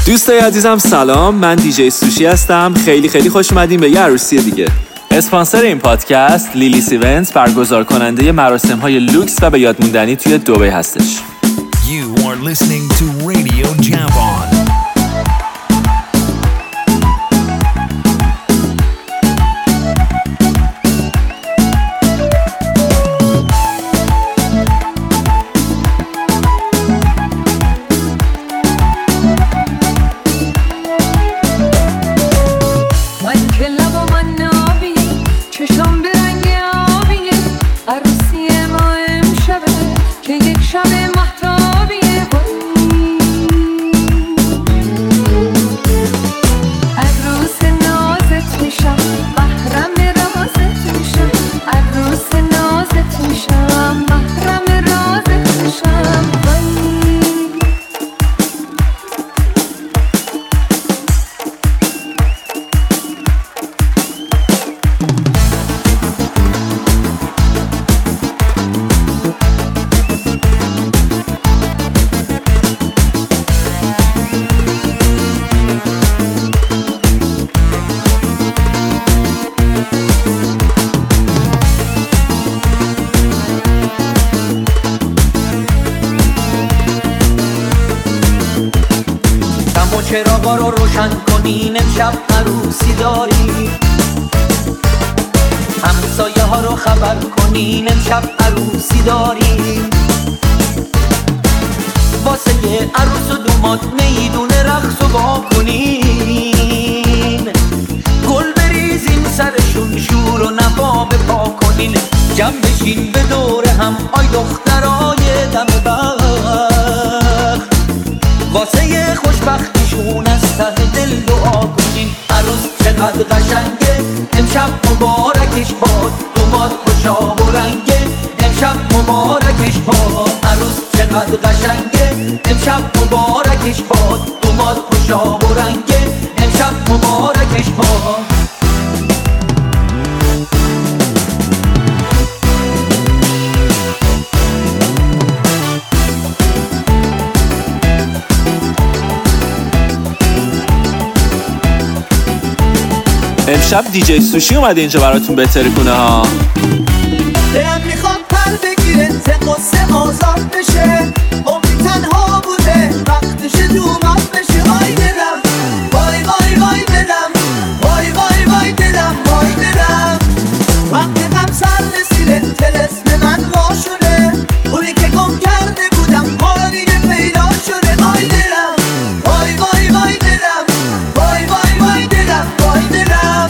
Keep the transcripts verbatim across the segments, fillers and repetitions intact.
دوستای عزیزم سلام، من دیجی سوشی هستم. خیلی خیلی خوش اومدین به یه عروسی دیگه. اسپانسر این پادکست لیلی ایونتس، برگزار کننده مراسم‌های لوکس و به یاد موندنی توی دبی هستش. You are listening to Radio Japan. چراغا رو روشن کنین، امشب عروسی داری. همسایه ها رو خبر کنین، امشب عروسی داری. واسه یه عروس و دوماد میدون رقص و با کنین. گل بریزین سرشون، شور و نوا بپا کنین. جمع بشین به دور هم، آی دخترای دم بخت. واسه یه خوشبختیشون از ته دل دعا کنین. عروس چقدر قشنگه، امشب مبارکش باد. دوماد خوشا و رنگه، امشب مبارکش باد. عروس چقدر قشنگه، امشب مبارکش باد. دوماد خوشا و رنگه، امشب مبارکش باد. امشب دیجی سوشی اومده اینجا براتون بهتری کنه ها. دلم میخواد پر بگیره، ز قصه آزاد بشه. عمری تنها بوده، وقتش دوماد بشه. وای دلم، وای وای وای دلم، وای وای وای دلم، وای دلم. وقتی غم سر رسیده، طلسم من وا شده. اونی که گم کرده بودم، حالا دیگه پیدا شده. وای دلم، وای وای وای دلم، وای وای وای دلم، وای دلم.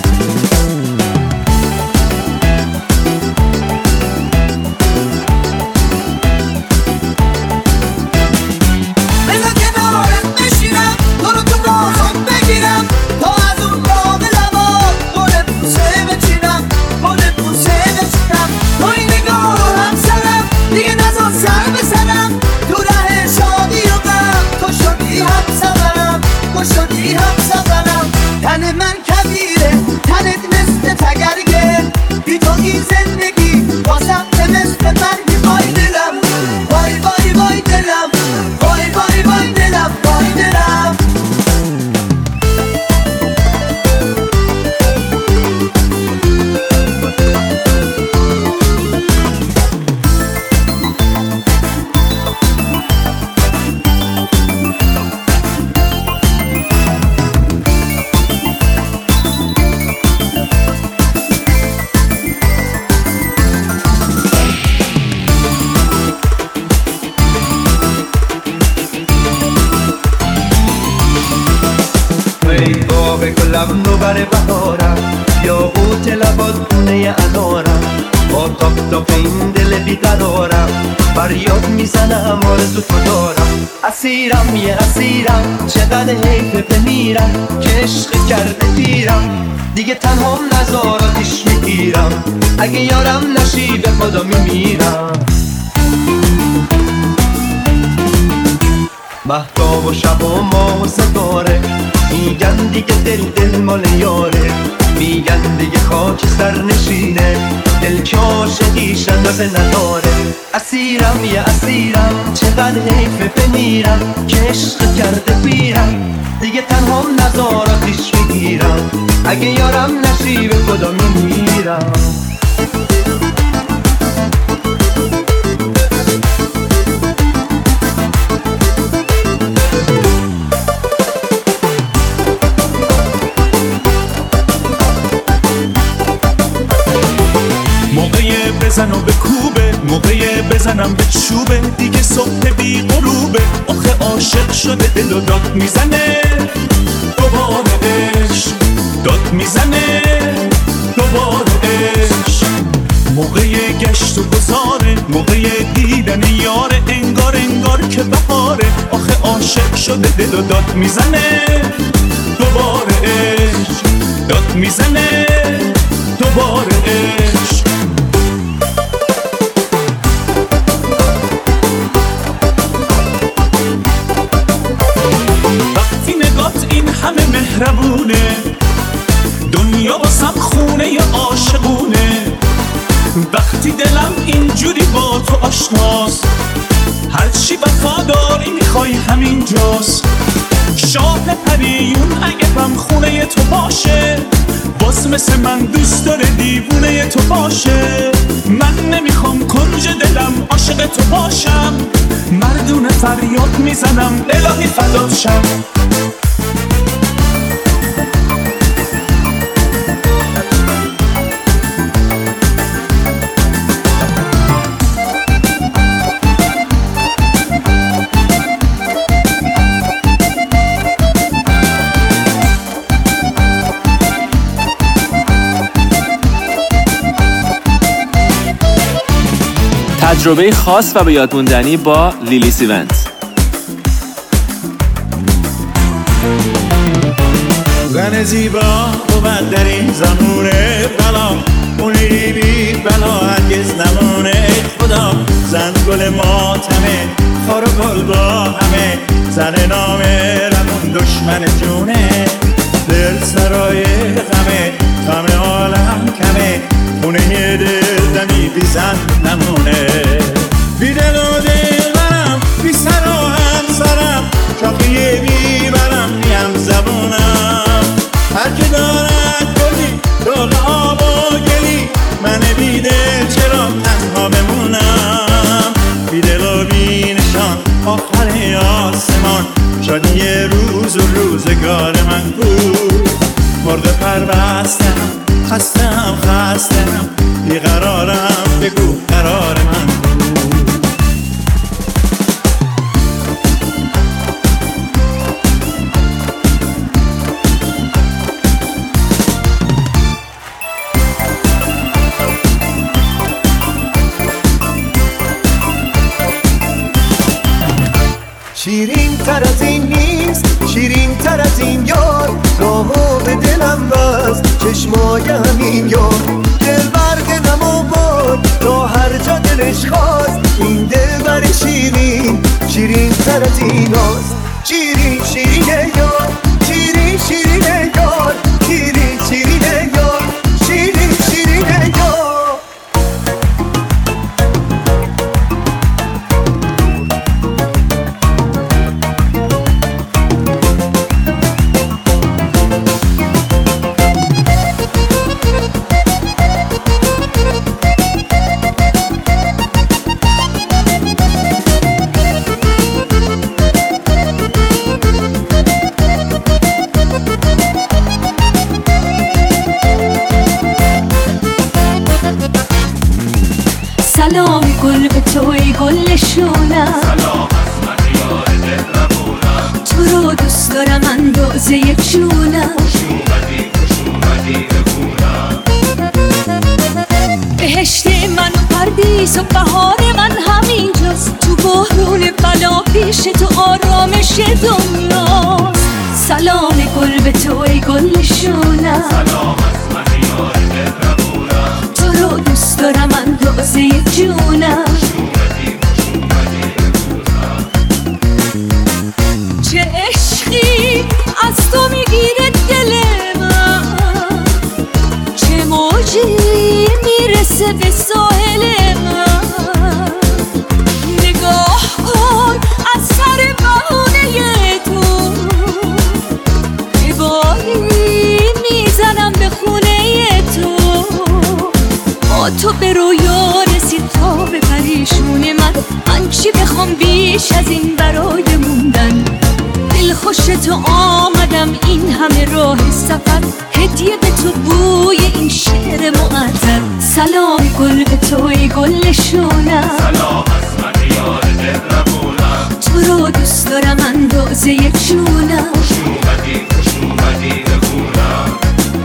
اسیرم یه اسیرم، چقدر حیفه بمیرم که عشق کرده پیرم. دیگه تنها نزاراتش میگیرم، اگه یارم نشی به خدا میمیرم. مهتاب و شب و ماه و ستاره میگن دیگه دل دل مال یاره. میگن دیگه خاک سر نشینه، دل که عاشقیش اندازه نداره. اسیرم یه اسیرم، چقدر حیفه بمیرم که عشق کرده بیرم دیگه تنها نزاراتش میگیرم اگه یارم نشیب خدا میمیرم موقع بزن و به کوبه موقع بزنم به چوبه دیگه صبح بی غروبه آخه عاشق شده دل و داد میزنه دوباره عشق داد میزنه دوباره عشق موقع گشت و گذاره موقع دیدن یاره انگار انگار که بهاره آخه عاشق شده دل و داد میزنه دوباره عشق داد میزنه دوباره عشق همه مهربونه دنیا واسم خونه ی عاشقونه وقتی دلم اینجوری با تو آشناست هرچی وفاداری میخوای همین جاست شاه پریون اگه بم خونه ی تو باشه باز مثل من دوست داره دیوونه ی تو باشه من نمیخوام کنج دلم عاشق تو باشم مردونه فریاد میزنم الهی فدات شم تجربه خاص و به یاد موندنی با لیلی سیونز. زن زیبا بود در این زمونه بلا اونی بی بلا هرگز نمونه خدا زن گل ماتمه خار و گل با همه زن نامه رمون دشمن جونه دل سرای غمه غم عالم کمه اونه یه دل دمی بی زن نمونه بی دل و دل برم بی سر و هم سرم چاقیه بی برم نیم زبونم هر که دارد گلی دل آب و گلی من بی دل چرا تنها بمونم بی دل و بی نشان آخر آسمان شاید یه روز و روزگار من بود مرده پر بستم خستم خستم بیقرارم بگو قرار من بود شیرین تر از این نیست شیرین تر از این یار راهو به دلم بست چشمای همین یار دل برد نمو باد تا هر جا دلش خواست این دل بر شیرین شیرین تر از این هاست شیرین شیرین یار شیرین شیرین یار شیرین شیرین یار شیرین شیرین یار سلام گل به توی گل شونم سلام از من یار دل ربونم تو رو دوست دارم اندازه جونم خوش اومدی خوش اومدی بگونم بهشت من و پردیس و بهار من همینجاست تو بحرون بلا پیش تو آرامش دنیاست سلام گل به توی گل شونم سلام از من یار دل ربونم تو رو دوست دارم اندازه جونم چه عشقی از تو میگیره دل من چه موجی میرسه به ساحل من نگاه کن نشون من. من چی بخوام بیش از این برای موندن؟ دل خوش تو آمدم این همه راه سفر، هدیه به تو بوی این شعر معطر. سلام گل به تو ای گل نشونم، سلام از من یار دل ربونم. تو رو دوست دارم اندازه جونم. خوش اومدی خوش اومدی به خونم.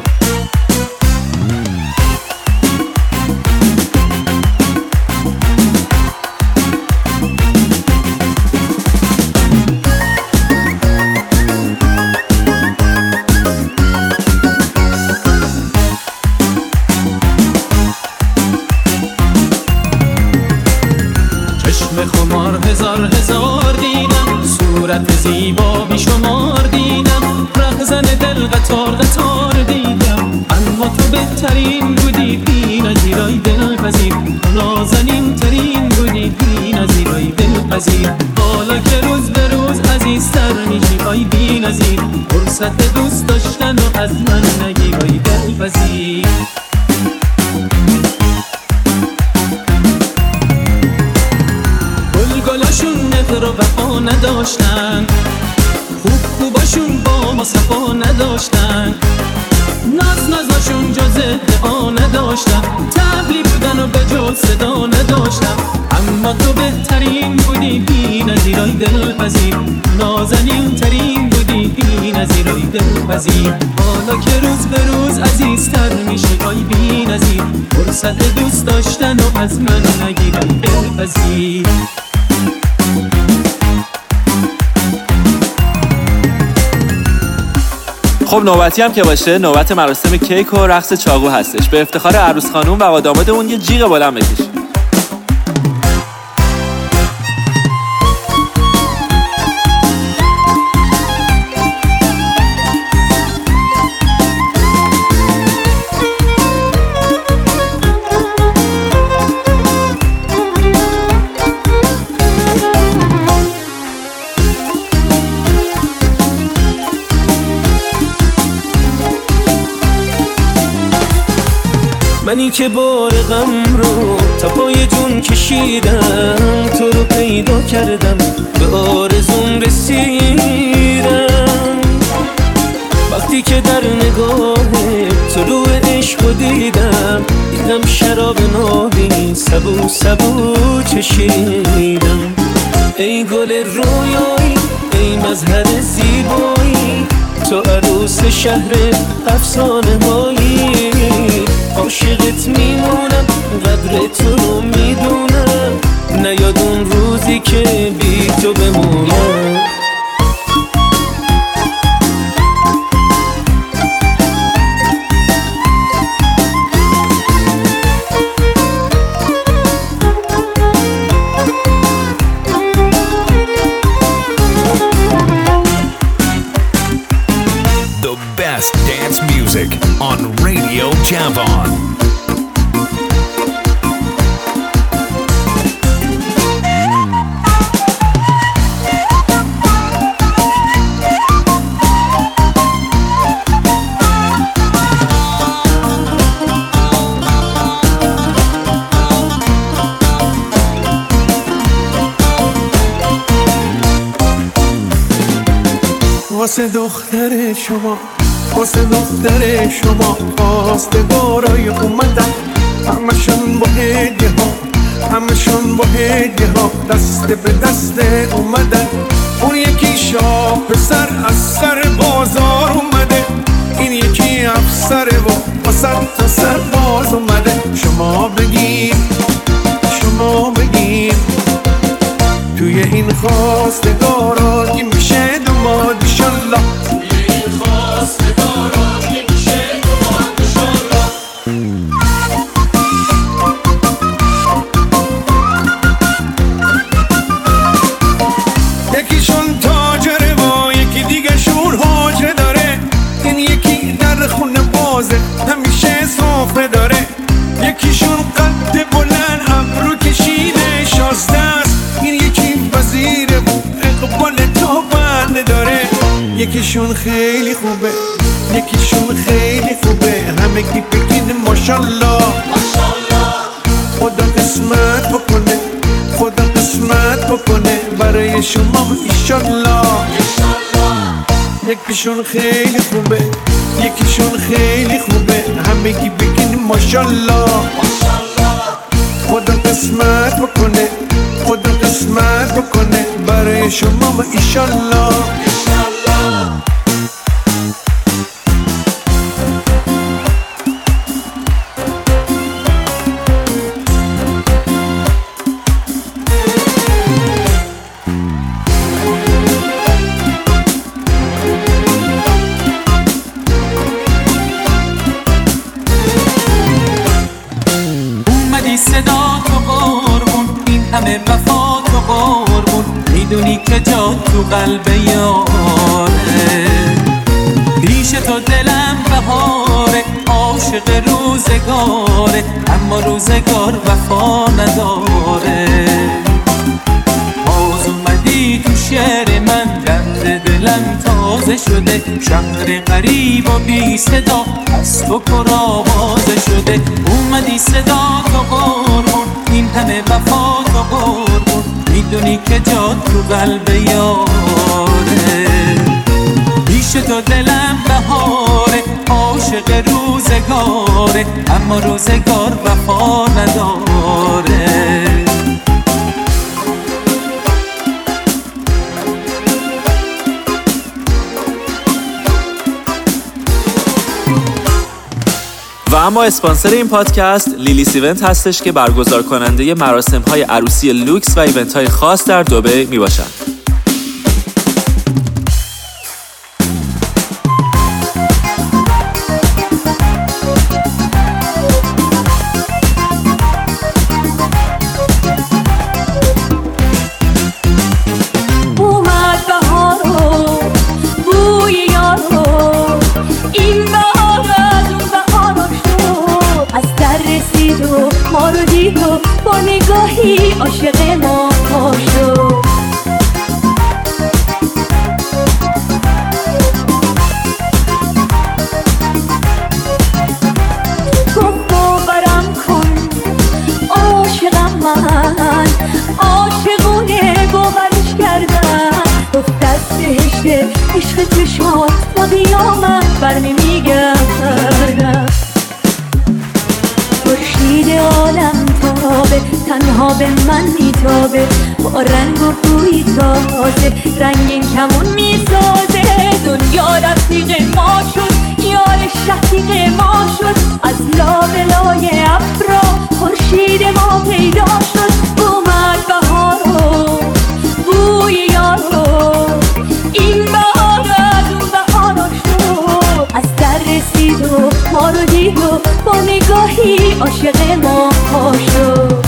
خمار هزار هزار دیدم، صورت زیبا بیشمار دیدم، رهزن دل قطار قطار دیدم. اما تو بهترین بودی بی نظیرای دلپذیر، نازنین ترین بودی بی نظیرای دلپذیر. حالا که روز به روز عزیزتر میشی آی بی نظیر، فرصت دوست داشتن و از من نگیر آی دلپذیر. گلاشون نفر و وفا نداشتن، خوب خوباشون با ما صفا نداشتن، ناز نازاشون جز ادعا نداشتن، تبلی بودن و به جز صدا نداشتن. اما تو بهترین بودی بی نظیرای دلپذیر، نازنین ترین بودی بی نظیرای دلپذیر. حالا که روز به روز عزیزتر میشی آی بی نظیر، فرصت دوست داشتن و از من نگیر آی دلپذیر. خب نوبتی هم که باشه، نوبت مراسم کیک و رقص چاقو هستش. به افتخار عروس خانوم و آقا دامادمون یه جیغ بلند بکش. منی که بار غم رو تا پای جون کشیدم، تو رو پیدا کردم به آرزوم رسیدم. وقتی که در نگاه طلوع عشق رو دیدم، دیدم شراب نابی سبو سبو چشیدم. ای گل رویایی ای مظهر زیبایی، تو عروس شهر افسانه هایی. عاشقت میمونم قدر تو رو میدونم، نیاد اون روزی که بی تو بمونم. The best dance music on Radio Javon. واسه دختر شما واسه دختر شما خواستگارای اومدن، همشون با هدیه ها همشون با هدیه ها دست به دست اومدن. اون یکی شاه پسر از سر بازار اومده، این یکی افسره و واسه تا سر باز اومده. شما بگیر شما بگیر توی این خواستگارا کی میشه دوماد انشالله. توی این خواستگارا کی میشه دوماد انشالله. یکیشون تاجره و یکی دیگه شون حاجره داره، این یکی در خونه بازه همیشه سفره داره. یکیشون قد بلند ابرو کشیده شازده است، این یکی وزیره و اقبال تو بنده داره. یکیشون خیلی خوبه یکیشون خیلی خوبه، همگی بگین ماشالله ماشالله. خدا قسمت بکنه برای شما ایشالله. یکیشون خیلی خوبه، یکیشون خیلی خوبه، همگی بگین ماشالله. خدا قسمت بکنه، خدا قسمت بکنه برای شما و ایشالله. صدا تو قربون، این همه وفا تو قربون، میدونی که جا تو قلب یاره. پیش تو دلم بهاره، عاشق روزگاره، اما روزگار وفا نداره. باز اومدی تو شعر من، دند دلم تازه شده، شهر غریب و بی صدا از تو پر آوازه شده. اومدی صدا تو قربون، این همه وفا تو قربون، میدونی که جا تو قلب یاره. پیش تو دلم بهاره، عاشق روزگاره، اما روزگار وفا نداره. و اما اسپانسر این پادکست لیلیس ایونت هستش که برگزار کننده مراسم‌های عروسی لوکس و ایونت‌های خاص در دبی میباشند. ما رو دید و با نگاهی عاشق ما شد. گفت باورم کن عاشقم من، عاشقونه باورش کردم. گفت دست بهشته عشق چشمات تا قیامت بر نمیگردم. خورشید عالم تابه، تنها به من میتابه، با رنگ و بوی تازه رنگین کمون میسازه. دنیا رفیق ما شد، یار شقیق ما شد، از لابلای ابرا خورشید ما پیدا شد. اومد بهار و بوی یارو، این بهار از اون بهار شد. از در رسید و ما رو دید و با نگاهی عاشق ما شد.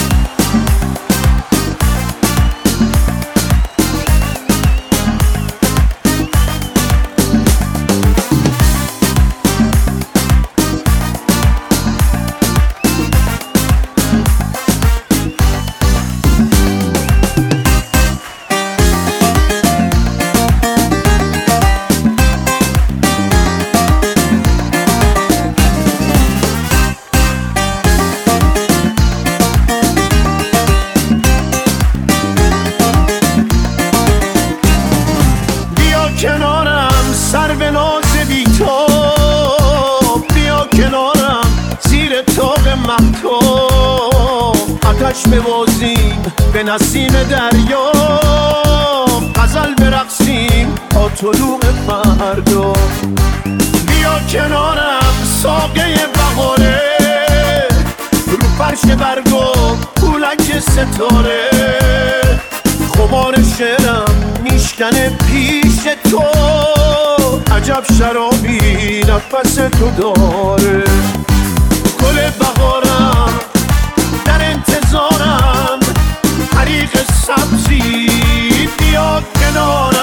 ببازیم به نسیم دریا، غزل برقصیم تا طلوع فردا. بیا کنارم ساقه بهاره، رو فرش برگو پولک ستاره. خمار شعرم میشکنه پیش تو، عجب شرابی نفس تو داره. گل بهارم در انتظارم، حریق سبزی بیا کنارم.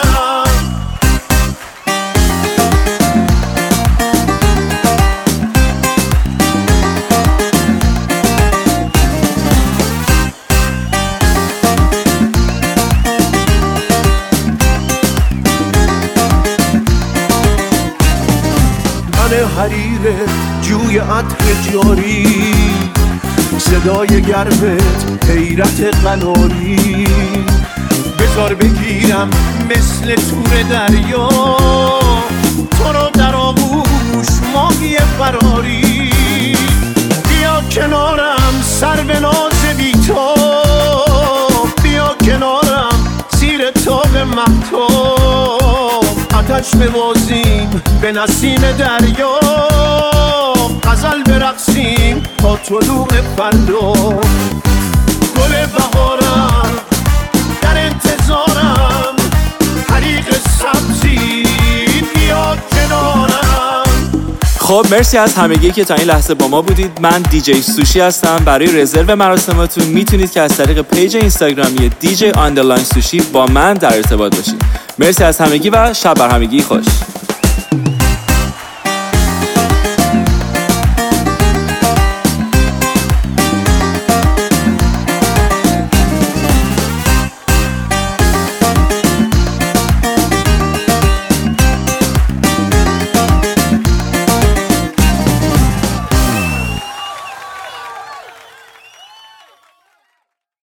من حریر جوی عطر جاری، صدای گرمت حیرت قناری. بذار یار بگیرم مثل تور دریا، تو رو در آغوش ماهی فراری. بیا کنارم سر به ناز بی تو، بیا کنارم زیر تاب مهتاب. آتش ببازیم به نسیم دریا، غزل برقصیم تا طلوع فردا. گل بهارم در انتظارم، حریق سبزی بیا کنارم. خب مرسی از همگی که تا این لحظه با ما بودید. من دیجی سوشی هستم. برای رزرو مراسماتون میتونید که از طریق پیج اینستاگرامی دیجی آندرلاین سوشی با من در ارتباط باشید. مرسی از همگی و شب بر همگی خوش.